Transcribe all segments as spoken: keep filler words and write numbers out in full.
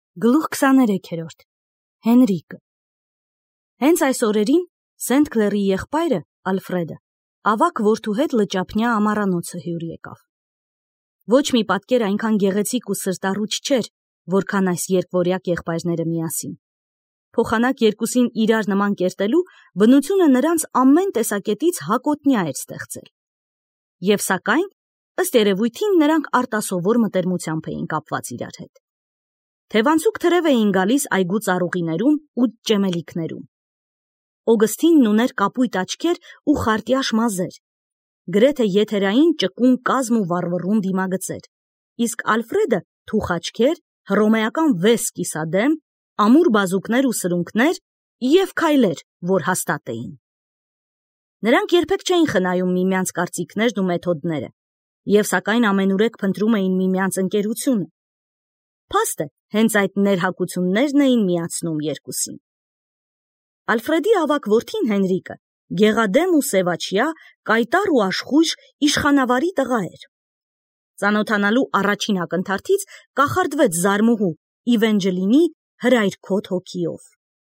Գլուխ քսաներեքերորդ Հենրիկը Հենց այս օրերին Սենթ Քլերի եղբայրը Ալֆրեդը ավակ որդու հետ լճափնյա ամառանոցը հյուր եկավ։ Ոչ մի պատկեր այնքան գեղեցիկ ու սրտառուչ չէր, որքան այս երկվորյակ եղբայրները միասին։ Փոխանակ երկուսին իրար նման կերտելու բնությունը նրանց ամեն տեսակետից հակոտնյա էր ստեղծել։ Եվ սակայն, ըստ երևույթին, նրանք արտասովոր մտերմությամբ էին կապված իրար հետ։ Թևանցուկ թրև էին գալիս այգու ծառուղիներում ու ճեմելիքներում։ Օգստինն ուներ կապույտ աչքեր ու խարտյաշ մազեր, գրեթե եթերային ճկուն կազմ ու վառվռուն դիմագծեր, իսկ Ալֆրեդը թուխ աչքեր, հռոմեական վես կիսադեմ, ամուր բազուկներ ու սրունքներ և քայլեր, որ հաստատ էին։ Նրանք երբեք չէին խնայում միմյանց կարծիքներն ու մեթոդները, և սակայն ամենուրեք փնտրում էին միմյանց ընկերությունը։ Փաստ է, հենց այդ ներհակություններն էին միացնում երկուսին։ Ալֆրեդի ավագ որդին Հենրիկը գեղադեմ ու սևաչյա, կայտառ ու աշխույժ իշխանավարի տղա էր։ Ծանոթանալու առաջին ակնթարթից կախարդվեց զարմուհու Իվենջելինի հրայրքոթ հոգիով։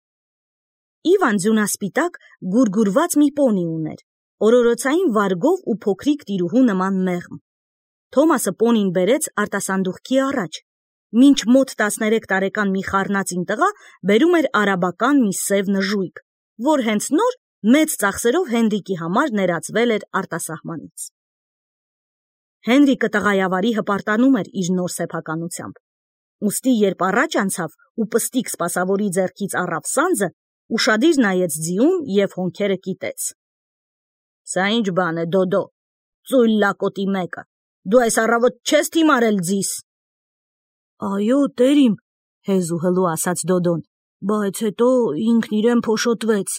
Իվան ձյունասպիտակ գուրգուրված մի պոնի ուներ, օրորոցային վարգով ու փոքրիկ տիրուհու նման մեղմ։ Թոմասը պոնին բերեց արտասանդուղքի առաջ, մինչ մոտ տասներեք տարեկան մի խառնածին տղա բերում էր արաբական մի սև նժույգ, որ հենց նոր մեծ ծախսերով Հենրիկի համար ներածվել էր արտասահմանից։ Հենրիկը տղայավարի հպարտանում էր իր նոր սեփականությամբ, ուստի երբ առաջ անցավ ու պստիկ սպասավորի ձեռքից առավ սանձը, ուշադիր նայեց ձիուն և հոնքերը կիտեց։ Սա ինչ բան է, Դոդո, ծույլ լակոտի մեկը, դու այս առավոտ չես թիմարել ձիս։ Այո, տերիմ, հեզ ու հլու ասաց Դոդոն, բայց հետո ինքն իրեն փոշոտվեց։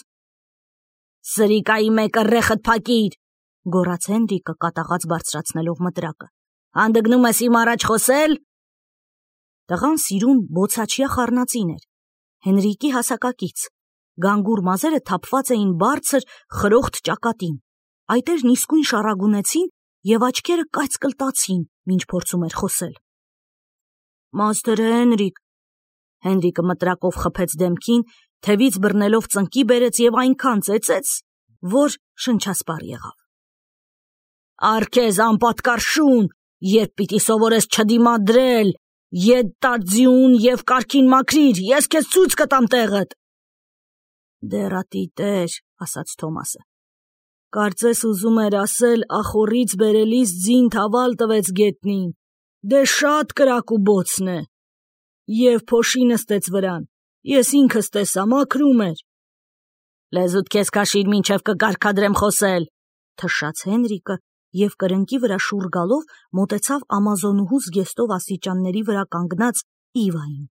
Սրիկայի մեկը ռեխդ փակիր, գոռաց Հենրիկը կատաղած բարձրացնելով մտրակը։ Հանդգնում ես իմ առաջ խոսել։ Տղան սիրուն բոցաչյա խառնածին էր, Հենրիկի հասակակից, գանգուր մազերը թափված էին բարձր խրոխտ ճակատին, այտերն իսկույն շառագունեցին և աչքերը կայծկլտացին, մինչ փորձում էր խոսել։ Մաստեր Հենրիկ, Հենրիկը մտրակով խփեց դեմքին, թևից բռնելով ծնկի բերեց և այնքան ծեծեց, որ շնչասպառ եղավ։ Առ քեզ անպատկար շուն, երբ պիտի սովորես չդիմադրել, ետ տար ձիուն և կարգին մաքրիր, ես քեզ ցույց կտամ տեղդ։ Դեռատի տեր, ասաց Թոմասը, կարծես ուզում էր ասել ախոռից բերելիս ձին թավալ տվեց գետնին, դե շատ կրակ ու բոցն է։ Եվ փոշի նստեց վրան, ես ինքս տեսա, մաքրում էր։ Լեզուդ քեզ քաշիր, մինչև կկարգադրեմ խոսել, թշաց Հենրիկը և կրնկի վրա շուռ գալով մոտեցավ ամազոնուհու զգեստով աստիճանների վրա կանգնած Իվային։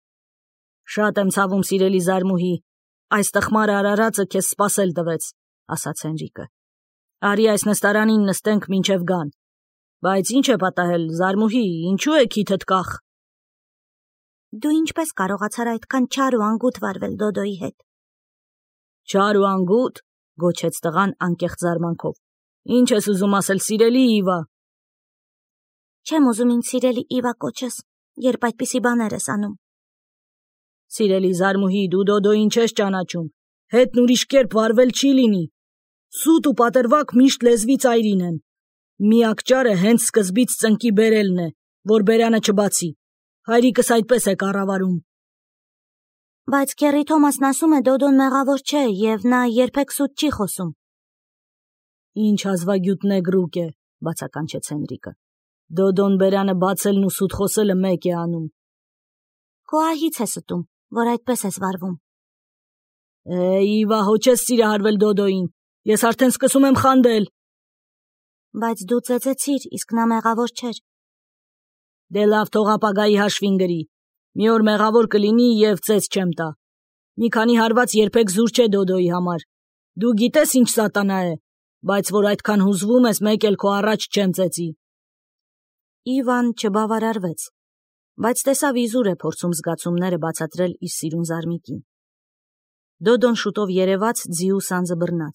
Շատ եմ ցավում, սիրելի զարմուհի, այս տխմար արարածը քեզ սպասել տվեց, ասաց Հենրիկը։ Արի այս նստարանին նստենք մինչև գան։ Բայց ինչ է պատահել, զարմուհի, ինչու է քիթդ կախ։ Դու ինչպես կարողացար այդքան չար ու անգութ վարվել Դոդոյի հետ։ Չար ու անգութ, գոչեց տղան անկեղծ զարմանքով։ Ինչ ես ուզում ասել, սիրելի Իվա։ Չեմ ուզում ինձ սիրելի Իվա կոչես, երբ այդպիսի բաներ ես անում։ Սիրելի զարմուհի, դու Դոդոյին չես ճանաչում, հետն ուրիշ կերպ վարվել չի լինի։ Սուտ ու պատրվակ միշտ լեզվի ծայրին են։ Միակ ճարը հենց սկզբից ծնկի բերելն է, որ բերանը չբացի։ Հայրիկս այդպես է կառավարում։ Բայց քեռի Թոմասն ասում է Դոդոն մեղավոր չէ և նա երբեք սուտ չի խոսում։ Ինչ հազվագյուտ նեգրուկ է, բացականչեց Հենրիկը։ Դոդոն բերանը բացելն ու սուտ խոսելը մեկ է անում։ Քո ահից է ստում, որ այդպես ես վարվում։ Է, Իվա, հո չես սիրահարվել Դոդոյին, ես արդեն սկսում եմ խանդել։ Բայց դու ծեծեցիր, իսկ նա մեղավոր չէր։ Դե լավ, թող ապագայի հաշվին գրի։ Մի օր մեղավոր կլինի և ծեծ չեմ տա։ Մի քանի հարված երբեք զուր չէ Դոդոյի համար։ Դու գիտես ինչ սատանա է, բայց որ այդքան հուզվում ես, մեկ էլ քո առաջ չեմ ծեծի։ Իվան չբավարարվեց, բայց տեսավ իզուր է փորձում զգացումները բացատրել իր սիրուն զարմիկին։ Դոդոն շուտով երևաց ձիու սանձը բռնած։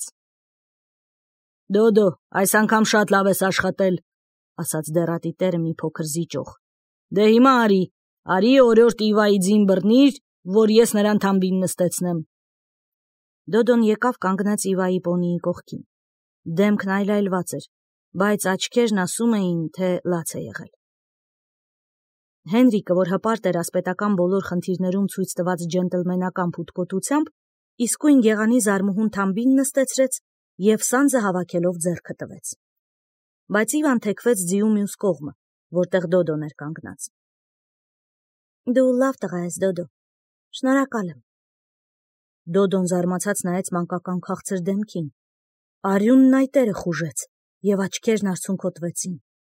Դոդո, այս անգամ շատ լավ ես աշխատել, ասաց դեռատի տերը մի փոքր զիջող։ Դե հիմա արի, Արի օրորդ Իվայի ձին բռնիր, որ ես նրան թամբին նստեցնեմ։ Դոդոն եկավ կանգնեց Իվայի պոնիի կողքին։ Դեմքն այլայլված էր, բայց աչքերն ասում էին, թե լաց է եղել։ Հենրիկը, որ հպարտ էր ասպետական բոլոր խնդիրներում ցույց տված ջենտլմենական փութկոտությամբ, իսկույն եղանի զարմուհուն թամբին նստեցրեց և սանձը հավաքելով ձեռքը տվեց։ Բայց Իվան թեքվեց ձիու մյուս կողմը, որտեղ Դոդոն էր կանգնած։ Դու լավ տղա ես, Դոդո, շնորհակալ եմ։ Դոդոն զարմացած նայեց մանկական քաղցր դեմքին։ Արյունն այտերը խուժեց և աչքերն արցունքոտվեցին։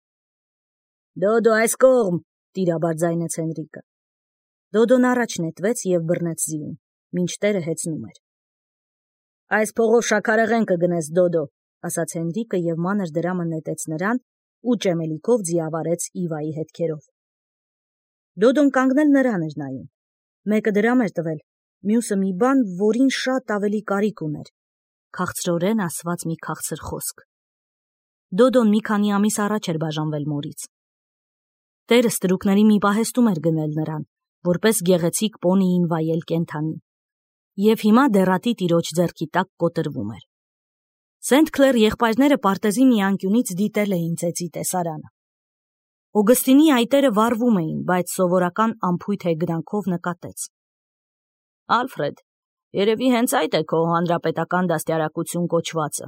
Դոդո, այս կողմ, տիրաբար ձայնեց Հենրիկը։ Դոդոն առաջ նետվեց և բռնեց ձիուն, մինչ տերը հեծնում էր։ Այս փողով շաքարեղեն կգնես, Դոդո, ասաց Հենրիկը և մանր դրամը նետեց նրան ու ճեմելիքով ձիավարեց Իվայի հետքերով։ Դոդոն կանգնել նրան էր նայում։ Մեկը դրամ էր տվել, մյուսը մի բան, որին շատ ավելի կարիք ուներ, քաղցրորեն ասված մի քաղցր խոսք։ Դոդոն մի քանի ամիս առաջ էր բաժանվել մորից։ Տերը ստրուկների մի պահեստում էր գնել նրան, որպես գեղեցիկ պոնիին վայել կենդանի, և հիմա դեռատի տիրոջ ձեռքի տակ կոտրվում էր։ Սենթ Քլեր եղբայրները պարտեզի մի անկյունից դիտել էին ծեծի տեսարանը։ Օգստինի այտերը վառվում էին, բայց սովորական անփույթ հեգրանքով նկատեց. Ալֆրեդ, երևի հենց այդ է քո հանրապետական դաստիարակություն կոչվածը։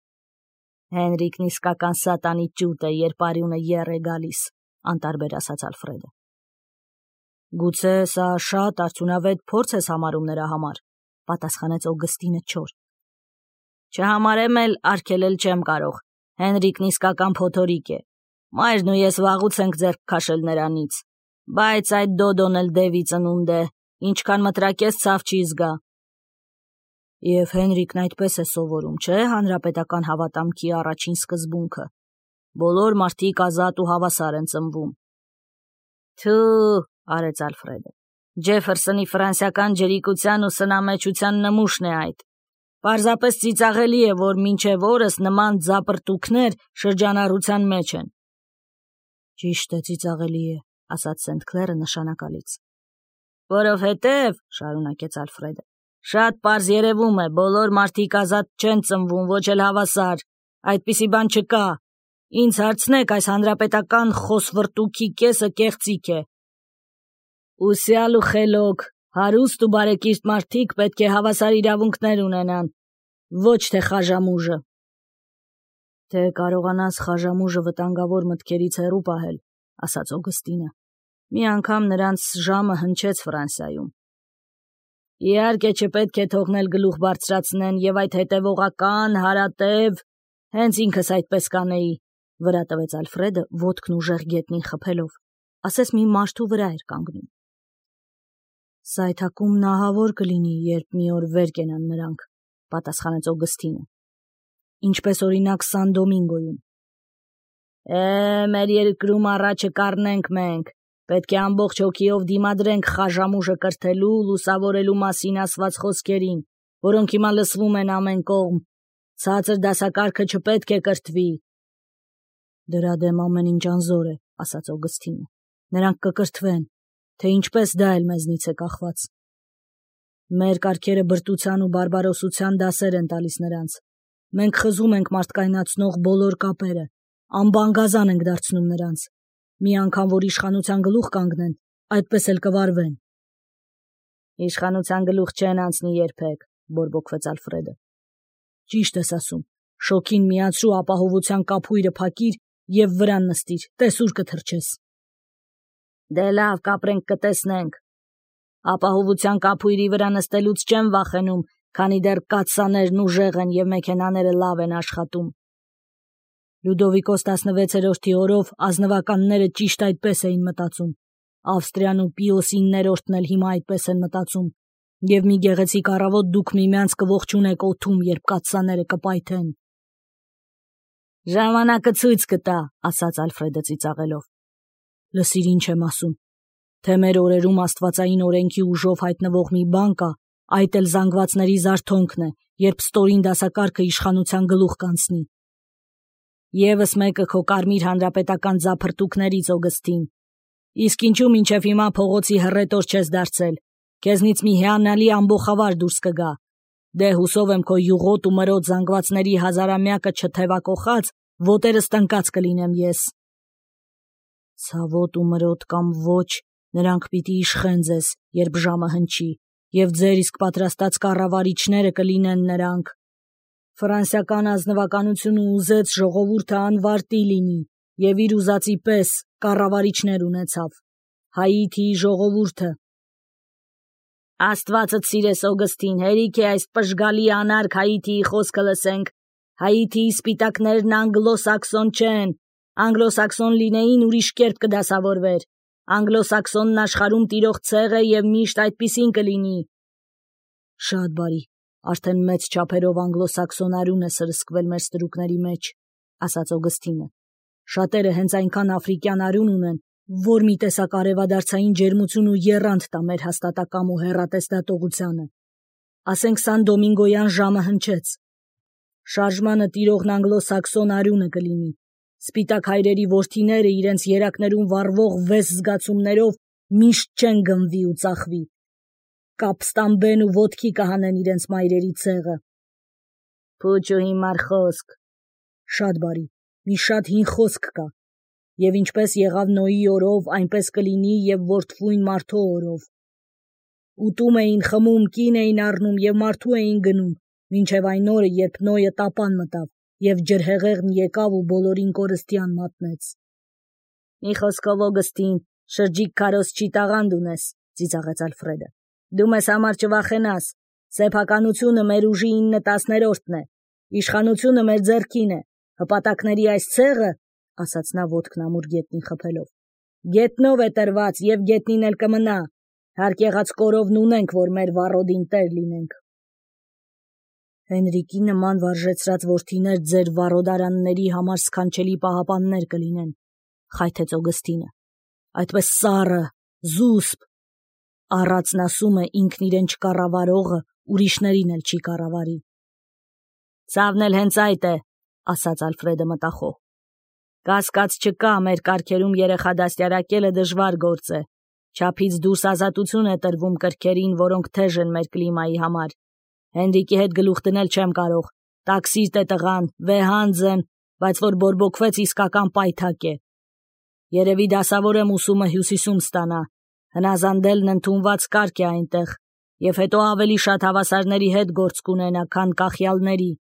Հենրիկն իսկական սատանի ճուտ է, երբ արյունը եռ է գալիս, անտարբեր ասաց Ալֆրեդը։ Գուցե սա շատ արդյունավետ փորձ ես համարում նրա համար, պատասխանեց Օգստինը չոր։ Չհամարեմ էլ արգելել չեմ կարող, Հենրիկն իսկական փոթորիկ է, մայրն ու ես վաղուց ենք ձեռք քաշել նրանից, բայց այդ Դոդոն էլ դևի ծնունդ է, ինչքան մտրակես ցավ չի զգա։ Եվ Հենրիկն այդպես է սովորում, չէ՞, հանրապետական հավատամքի առաջին սկզբունքը։ Բոլոր մարդիկ ազատ ու հավասար են ծնվում։ Թու, արեց Ալֆրեդը։ Ջեֆերսոնի ֆրանսիական ջրիկության ու սնամեջության նմուշն է այդ։ Պարզապես ծիծաղելի է, որ մինչև օրս նման ձապրտուքներ շրջանառության մեջ են։ Ճիշտ է, ծիծաղելի է, ասաց Սենթ Քլերը նշանակալից։ Որովհետև, շարունակեց Ալֆրեդը, շատ պարզ երևում է, բոլոր մարդիկ ազատ չեն ծնվում, ոչ էլ հավասար, այդպիսի բան չկա։ Ինձ հարցնեք, այս հանրապետական խոսվրտուքի կեսը կեղծիք է։ Ուսյալ ու խելոք, հարուստ ու բարեկիրթ մարդիկ պետք է հավասար իրավունքներ ունենան, ոչ թե խաժամուժը։ Թե կարողանաս խաժամուժը վտանգավոր մտքերից հեռու պահել, ասաց Օգստինը։ Մի անգամ նրանց ժամը հնչեց Ֆրանսիայում։ Իհարկե չպետք է թողնել գլուխ բարձրացնեն և այդ հետևողական, հարատև, հենց ինքս այդպես կանեի, վրա տվեց Ալֆրեդը ոտքն ուժեղ գետնին խփելով, ասես մի մարդու վրա էր կանգնում։ Սայթաքում նահավոր կլինի, երբ մի օր վեր կենան նրանք, պատասխանեց Օգստինը։ Ինչպես օրինակ Սան Դոմինգոյում։ Է, մեր երկրում առաջը կառնենք մենք, պետք է ամբողջ հոգիով դիմադրենք խաժամուժը կրթելու, լուսավորելու մասին ասված խոսքերին, որոնք հիմա լսվում են ամեն կողմ։ Ցածր դասակարգը չպետք է կրթվի։ Դրա դեմ ամեն ինչ անզոր է, ասաց Օգստինը։ Նրանք կկրթվեն, թե ինչպես դա էլ մեզնից է կախված։ Մեր կարգերը բրտության ու բարբարոսության դասեր են տալիս նրանց։ Մենք խզում ենք մարդկայնացնող բոլոր կապերը, անբանգազան ենք դարձնում նրանց։ Մի անգամ, որ իշխանության գլուխ կանգնեն, այդպես էլ կվարվեն։ Իշխանության գլուխ չեն անցնի երբեք, բորբոքվեց Ալֆրեդը։ Ճիշտ ես ասում, շոքին միացրու ապահովության կափույրը փակիր և վրան նստիր, տես ուր կթռչես։ Դե լավ, կապրենք կտեսնենք։ Ապահովության կափույրի վրա նստելուց չեմ վախենում, քանի դեռ կաթսաներն ուժեղ են և մեքենաները լավ են աշխատում։ Լյուդովիկոս տասնվեցերորդի օրով ազնվականները ճիշտ այդպես էին մտածում։ Ավստրիան ու Պիոսի ներորդն էլ հիմա այդպես են մտածում, և մի գեղեցիկ առավոտ դուք միմյանց կողջունեք օդում, երբ կաթսաները կպայթեն։ Ժամանակը ցույց կտա, ասաց Ալֆրեդը ծիծաղելով։ Լսիր ինչ եմ ասում, թե մեր օրերում աստվածային օրենքի ուժով հայտնվող մի բան կա, այդ էլ զանգվածների զարթոնքն է, երբ ստորին դասակարգը իշխանության գլուխ կանցնի։ Եվս մեկը քո կարմիր հանրապետական ձափրտուքներից, Օգստին։ Իսկ ինչու մինչև հիմա փողոցի հռետոր չես դարձել։ Քեզնից մի հիանալի ամբոխավար դուրս կգա։ Դե հուսով եմ քո յուղոտ ու մրոտ զանգվածների հազարամյակը չթևակողած, ոտերս տնկած կլինեմ ես։ Ցավոտ ու մրոտ կամ ոչ, նրանք պիտի իշխեն ձեզ, երբ ժամը հնչի, եւ ձեր իսկ պատրաստած կառավարիչները կլինեն նրանք։ Ֆրանսիական ազնվականությունը ուզեց ժողովուրդը անվարտի լինի, եւ իր ուզածի պես կառավարիչներ ունեցավ։ Հայիթիի ժողովուրդը։ Աստվածդ սիրես, Օգստին, հերիք է այս պժգալի անարգ Հայիթիի խոսքը լսենք։ Հայիթիի սպիտակներն անգլոսաքսոն չեն, անգլոսաքսոն լինեին ուրիշ կերպ կդասավորվեր։ Անգլոսաքսոնն աշխարհում տիրող ցեղ է եւ միշտ այդպիսին կլինի։ Շատ բարի, արդեն մեծ չափերով անգլոսաքսոն արյուն է սրսկվել մեր ստրուկների մեջ, ասաց Օգստինը։ Շատերը հենց այնքան աֆրիկյան արյուն ունեն, որ մի տեսակ արևադարձային ջերմություն ու եռանդ տա մեր հաստատակամ ու հեռատեսդատողությանը։ Ասենք Սան Դոմինգոյան ժամը հնչեց։ Շարժմանը տիրողն անգլոսաքսոն արյունը կլինի։ Սպիտակ հայրերի որդիները իրենց երակներում վառվող վես զգացումներով միշտ չեն գնվի ու ծախվի։ Կապստամբեն ու ոտքի կհանեն իրենց մայրերի ցեղը։ Փուչ ու հիմար խոսք։ Շատ բարի, մի շատ հին խոսք կա։ Եվ ինչպես եղավ Նոյի օրով, այնպես կլինի եւ որդվույն մարդու օրով։ Ուտում էին, խմում, կին էին առնում եւ մարդու էին գնում, մինչեւ այն օրը, երբ Նոյը տապան մտավ եւ ջրհեղեղն եկավ ու բոլորին կորստյան մատնեց։ Մի խոսքով, Օգստին, շրջիկ քարոզ չի տաղանդ ունես, ծիծաղեց Ալֆրեդը։ Դու մեզ համար չվախենաս։ Սեփականությունը մեր ուժի ինը տասներորդն է։ Իշխանությունը մեր ձեռքին է։ Հպատակների այս ցեղը, ասաց նա ոտքն ամուր գետնին խփելով, գետնով է տրված եւ գետնին էլ կմնա։ Հարկ եղած կորովն ունենք, որ մեր վառոդին տեր լինենք։ Հենրիկի նման վարժեցրած որդիներ ձեր վառոդարանների համար սքանչելի պահապաններ կլինեն, խայթեց Օգստինը։ Այդպես սառը, զուսպ։ Առածն ասում է ինքն իրեն չկառավարողը ուրիշներին էլ չի կառավարի։ Ցավն էլ հենց այդ է, ասաց Ալֆրեդը մտախոհ։ Կասկած չկա, մեր կարգերում երեխա դաստիարակելը դժվար գործ է։ Չափից դուրս ազատություն է տրվում կրքերին, որոնք թեժ են մեր կլիմայի համար։ Հենրիկի հետ գլուխ դնել չեմ կարող։ Տաքսիստ է տղան, վեհանձն, բայց որ բորբոքվեց իսկական պայթակ է։ Երևի դասավոր եմ ուսումը հյուսիսում ստանա։ Հնազանդելն ընդունված կարգ է այնտեղ, եւ հետո ավելի շատ հավասարների հետ գործ կունենա, քան կախյալների։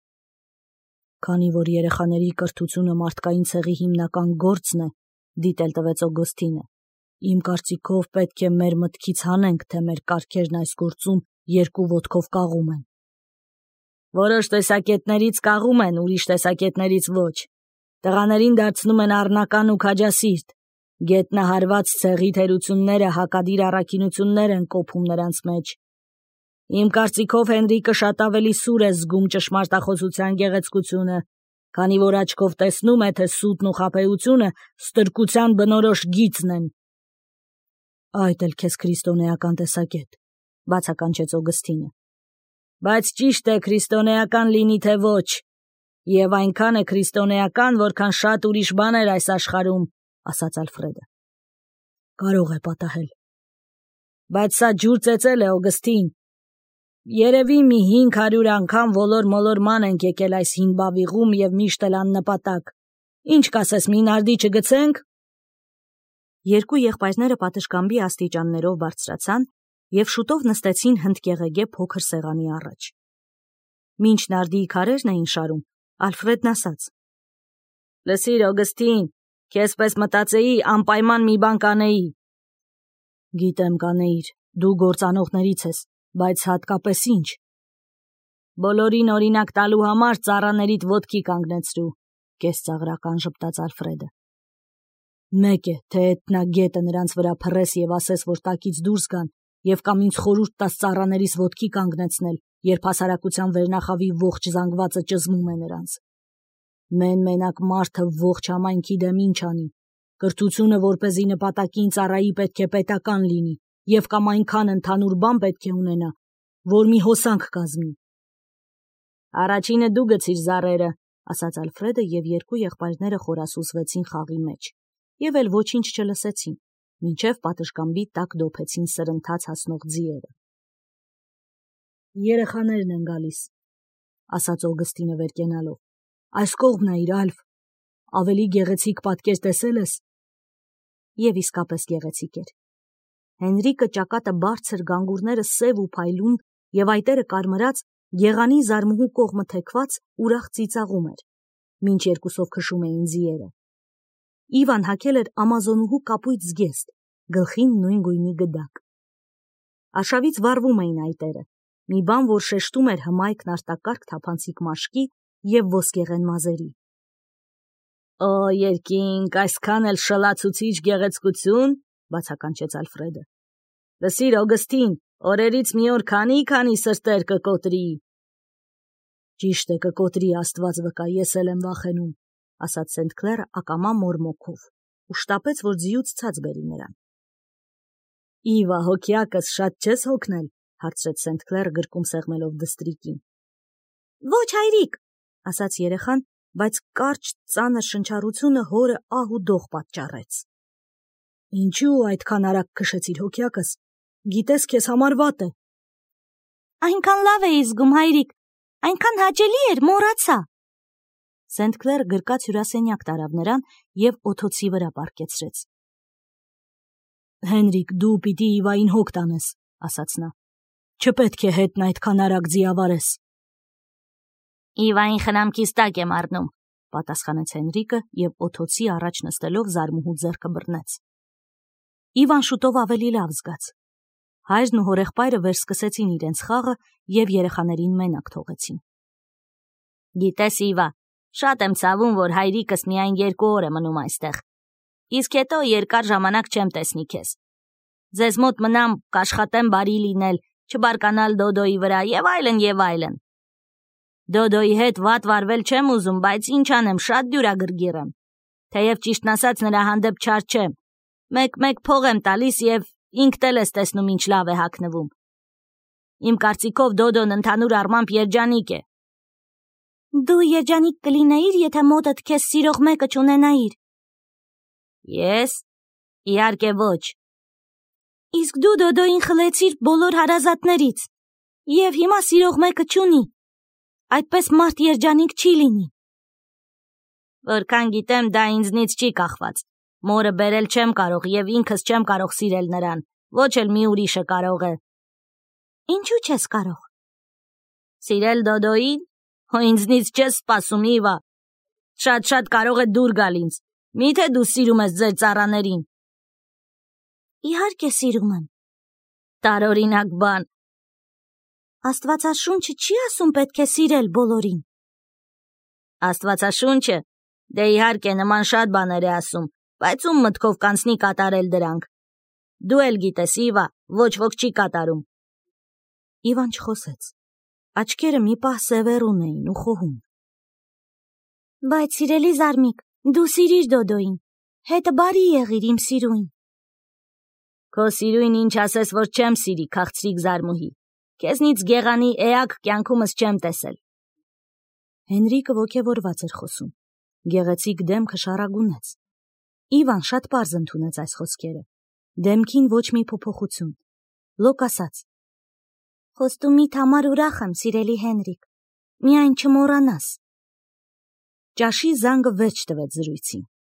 Քանի որ երեխաների կրթությունը մարդկային ցեղի հիմնական գործն է, դիտել տվեց Օգստինը, իմ կարծիքով պետք է մեր մտքից հանենք, թե մեր կարգերն այս գործում երկու ոտքով կաղում են։ Որոշ տեսակետներից կաղում են, ուրիշ տեսակետներից ոչ։ Տղաներին դարձնում են առնական ու քաջասիրտ։ Գետնահարված ցեղի թերությունները հակադիր առաքինություններ են կոփում նրանց մեջ։ Իմ կարծիքով Հենրիկը շատ ավելի սուր է զգում ճշմարտախոսության գեղեցկությունը, քանի որ աչքով տեսնում է, թե սուտն ու խաբեությունը ստրկության բնորոշ գիծն են։ Այդ էլ քեզ քրիստոնեական տեսակետ, բացականչեց Օգստինը։ Բայց ճիշտ է, քրիստոնեական լինի թե ոչ, եւ այնքան է քրիստոնեական, որքան շատ ուրիշ բաներ այս աշխարհում, ասաց Ալֆրեդը։ Կարող է պատահել։ Բայց սա ջուր ծեծել է, Օգստին։ Երևի մի հինգ հարյուր անգամ ոլոր-մոլորման ենք եկել այս հին բավիղում եւ միշտ էլ աննպատակ։ Ինչ կասես, մի նարդի չգցենք։ Երկու եղբայրները պատշգամբի աստիճաններով բարձրացան եւ շուտով նստեցին հնդկեղեգե փոքր սեղանի առաջ։ Մինչ նարդիի քարերն էին շարում, Ալֆրեդն ասաց. Լսիր, Օգստին, քեզ պես մտածեի, անպայման մի բան կանեի։ Գիտեմ, կանեիր, դու գործանողներից ես, բայց հատկապես ինչ։ Բոլորին օրինակ տալու համար ծառաներիդ ոտքի կանգնեցրու, կես ծաղրական ժպտաց Ալֆրեդը։ Մեկ է, թե էտնագետը նրանց վրա փռես եւ ասես, որ տակից դուրս գան, եւ կամ ինձ խորհուրդ տաս ծառաներիս ոտքի կանգնեցնել, երբ հասարակության վերնախավի ողջ զանգվածը ճզմում է նրանց։ Մեն մենակ մարդը ողջ համայնքի դեմ ինչ անի։ Կրթությունը որպեսզի նպատակին ծառայի պետք է պետական լինի, եւ կամ այնքան ընդհանուր բան պետք է ունենա, որ մի հոսանք կազմի։ Առաջինը դու գցիր զառերը, ասաց Ալֆրեդը, եւ երկու եղբայրները խորասուզվեցին խաղի մեջ, եւ էլ ոչինչ չլսեցին, մինչև պատշգամբի տակ դոփեցին սրընթաց հասնող ձիերը։ Երեխաներն են գալիս, ասաց Օգստինը վեր կենալով։ Այս կողմն է իր Ալֆ, ավելի գեղեցիկ պատկեր տեսել ես։ Եվ իսկապես գեղեցիկ էր։ Հենրիկը ճակատը բարձր, գանգուրները սև ու փայլուն և այտերը կարմրած, գեղանի զարմուհու կողմը թեքված ուրախ ծիծաղում էր, մինչ երկուսով քշում էին ձիերը։ Իվան հագել էր ամազոնուհու կապույտ զգեստ, գլխին նույն գույնի գդակ։ Արշավից վառվում էին այտերը, մի բան, որ շեշտում էր հմայքն արտակարգ թափանցիկ մաշկի և ոսկեղեն մազերի։ Օ, երկինք, այսքան էլ շլացուցիչ գեղեցկություն, բացականչեց Ալֆրեդը։ Լսիր, Օգստին, օրերից մի օր քանի-քանի սրտեր կկոտրի։ Ճիշտ է, կկոտրի, Աստված վկա, ես էլ եմ վախենում, ասաց Սենթ Քլերը ակամա մորմոքով ու շտապեց, որ ձիուց ցած բերի նրան։ Իվա, հոգյակս, շատ չես հոգնել, հարցրեց Սենթ Քլերը գրկում սեղմելով դստրիկին։ Ոչ, հայրիկ, ասաց երեխան, բայց կարճ ծանր շնչառությունը հորը ահ ու դող պատճառեց։ Ինչու այդքան արագ քշեցիր, հոգյակս, գիտես քեզ համար վատ է։ Այնքան լավ էի զգում, հայրիկ, այնքան հաճելի էր, մոռացա։ Սենթ Քլերը գրկած հյուրասենյակ տարավ նրան և օթոցի վրա պառկեցրեց։ Հենրիկ, դու պիտի Իվային հոգ տանես, ասաց նա։ Չպետք է հետն այդքան արագ ձիավարես։ Իվային խնամքիս տակ եմ առնում, պատասխանեց Հենրիկը և օթոցի առաջ նստելով զարմուհու ձեռքը բռնեց։ Իվան շուտով ավելի լավ զգաց։ Հայրն ու հորեղբայրը վերսկսեցին իրենց խաղը և երեխաներին մենակ թողեցին։ Գիտես, Իվա, շատ եմ ցավում, որ հայրիկս միայն երկու օր է մնում այստեղ, իսկ հետո երկար ժամանակ չեմ տեսնի քեզ։ Ձեզ մոտ մնամ, կաշխատեմ բարի լինել, չբարկանալ Դոդոյի վրա և այլն և այլն։ Դոդոյի հետ վատ վարվել չեմ ուզում, բայց ինչ անեմ, շատ դյուրագրգիռ եմ։ Թեև ճիշտն ասած նրա հանդեպ չար չեմ։ Մեկ-մեկ փող եմ տալիս և ինքդ էլ ես տեսնում ինչ լավ է հագնվում։ Իմ կարծիքով Դոդոն ընդհանուր առմամբ երջանիկ է։ Դու երջանիկ կլինեիր, եթե մոտդ քեզ սիրող մեկը չունենայիր։ Ես։ Իհարկե ոչ։ Իսկ դու Դոդոյին խլեցիր բոլոր հարազատներից, և հիմա սիրող մեկը չունի։ Այդպես մարդ երջանիկ չի լինի։ Որքան գիտեմ, դա ինձնից չի կախված։ Մորը բերել չեմ կարող և ինքս չեմ կարող սիրել նրան, ոչ էլ մի ուրիշը կարող է։ Ինչու չես կարող։ Սիրել Դոդոյին, հո ինձնից չես սպասում, Իվա։ Շատ-շատ կարող է դուր գալ ինձ։ Միթե դու սիրում ես ձեր ծառաներին։ Իհարկե սիրում եմ։ Տարօրինակ բան։ Աստվածաշունչը չի ասում պետք է սիրել բոլորին։ Աստվածաշունչը, դե իհարկե նման շատ բաներ է ասում, բայց ում մտքով կանցնի կատարել դրանք։ Դու էլ գիտես, Իվա, ոչ ոք չի կատարում։ Իվան չխոսեց։ Աչքերը մի պահ սևեռուն էին ու խոհում։ Բայց սիրելի զարմիկ, դու սիրիր Դոդոյին, հետը բարի եղիր իմ սիրույն։ Քո սիրույն ինչ ասես, որ չեմ սիրի, քաղցրիկ զարմուհի։ Քեզնից գեղանի էակ կյանքումս չեմ տեսել։ Հենրիկը ոգևորված էր խոսում։ Գեղեցիկ դեմքը շարագունեց։ Իվան շատ պարզ ընդունեց այս խոսքերը։ Դեմքին ոչ մի փոփոխություն։ Լոկ ասաց. Խոստումիդ համար ուրախ եմ, սիրելի Հենրիկ, միայն չմոռանաս։ Ճաշի զանգը վերջ տվեց զրույցին։